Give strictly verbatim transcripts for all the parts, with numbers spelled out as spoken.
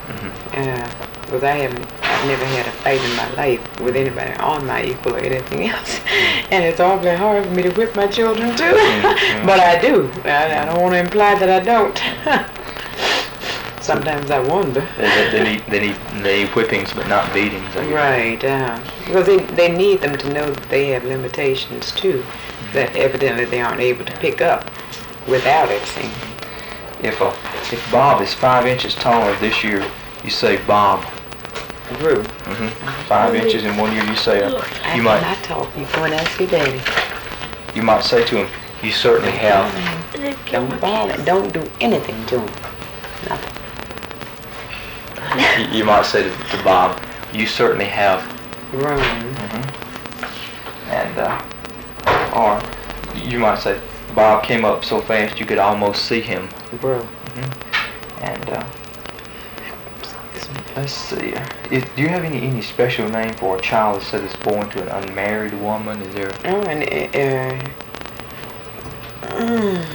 Mm-hmm. Because uh, I haven't, I've never had a fight in my life with anybody on my equal or anything else. And it's awfully hard for me to whip my children too. Mm-hmm. But I do. I, I don't want to imply that I don't. Sometimes I wonder. They, they, need, they, need, they need whippings but not beatings. Right. Uh, because they, they need them to know that they have limitations too. Mm-hmm. That evidently they aren't able to pick up without it. See? If, uh, if Bob is five inches taller this year, you say Bob. Grew. Mm-hmm. Five inches in one year, you say. Uh, you I might. I talk. You go and ask your daddy. You might say to him, "You certainly have." Don't bother. Don't do anything to him. Nothing. you, you might say to, to Bob, "You certainly have." Grown. Mm-hmm. And uh, or you might say, "Bob came up so fast you could almost see him." Bro. Mm-hmm. And. Uh, Let's see. Is, do you have any any special name for a child that says it's born to an unmarried woman? Is there? Oh, and uh, mm,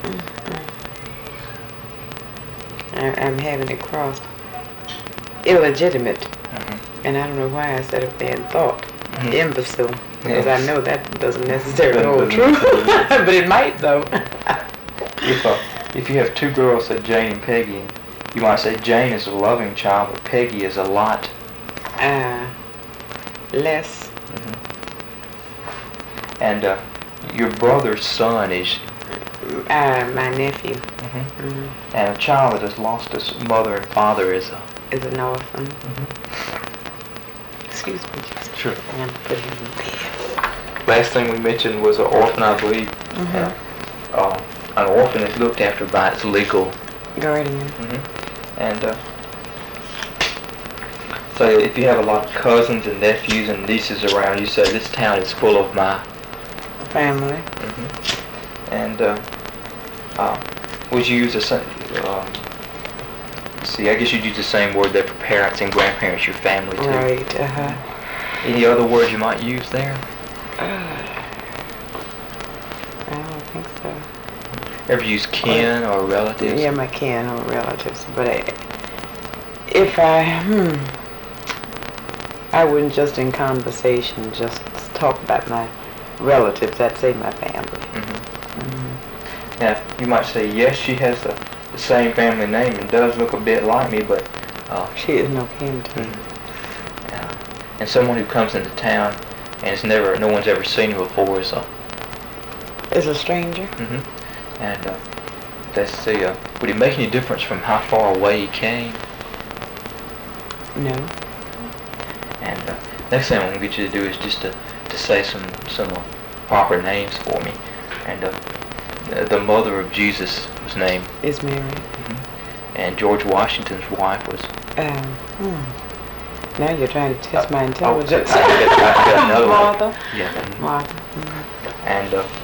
I, I'm having it crossed. Illegitimate, mm-hmm. And I don't know why I said it there and thought. Mm-hmm. Imbecile, because yes. I know that doesn't necessarily hold true, but it might though. if uh, if you have two girls, say Jane and Peggy. You might say Jane is a loving child, but Peggy is a lot. Uh, less. Mm-hmm. And uh, your brother's son is? Uh, my nephew. Mm-hmm. Mm-hmm. And a child that has lost his mother and father is a? Is an orphan. Mm-hmm. Excuse me, just sure. I'm gonna put him in bed. Last thing we mentioned was an orphan, I believe. Mm-hmm. Uh, uh, an orphan is looked after by its legal guardian. Mm-hmm. And uh, so if you have a lot of cousins and nephews and nieces around, you say this town is full of my family. Mm-hmm. And uh, uh, would you use the same? Um, see, I guess you'd use the same word there for parents and grandparents, your family too. Right. Uh huh. Any other words you might use there? Uh, I don't think so. Ever use kin or relatives? Yeah, my kin or relatives. But I, if I, hmm, I wouldn't just in conversation just talk about my relatives. I'd say my family. Mm-hmm. Mm-hmm. Now, you might say, yes, she has the, the same family name and does look a bit like me, but uh, she is no kin to me. Mm-hmm. Yeah. And someone who comes into town and it's never, no one's ever seen her before is a is a stranger. Mm-hmm. And uh, let's see, uh, would it make any difference from how far away he came? No. And uh, next thing I'm going to get you to do is just to, to say some some uh, proper names for me. And uh, the mother of Jesus' name is Mary. Mm-hmm. And George Washington's wife was? Um, hmm. Now you're trying to test uh, my intelligence. Oh, I got, I got another Martha. One. Yeah. Mm-hmm. Martha. Mm-hmm. And uh,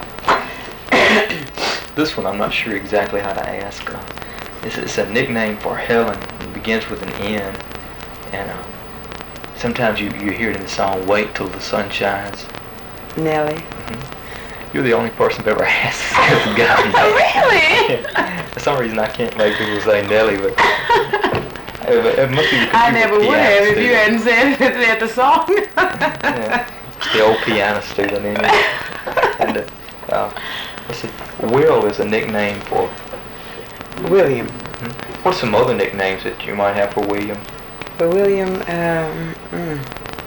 this one I'm not sure exactly how to ask. Uh, it's, it's a nickname for Helen. It begins with an N. And uh, sometimes you, you hear it in the song, Wait Till the Sun Shines. Nellie. Mm-hmm. You're the only person I've ever asked this guy. Really? For some reason I can't make people say Nellie, but it, it must be because I never would have if student. you hadn't said it at the song. Yeah. It's the old piano student in me. And uh, uh, let's see, Will is a nickname for William. Mm-hmm. What's some other nicknames that you might have for William? For William, um, mm,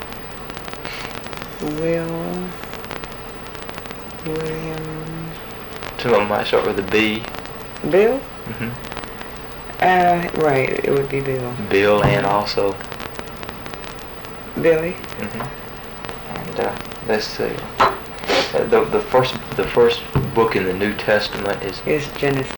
Will, William. Some of them might start with a B. Bill? Mm-hmm. Uh, right, it would be Bill. Bill and also Billy. Mm-hmm. And uh, let's see. Uh, the the first the first book in the New Testament is Is Genesis.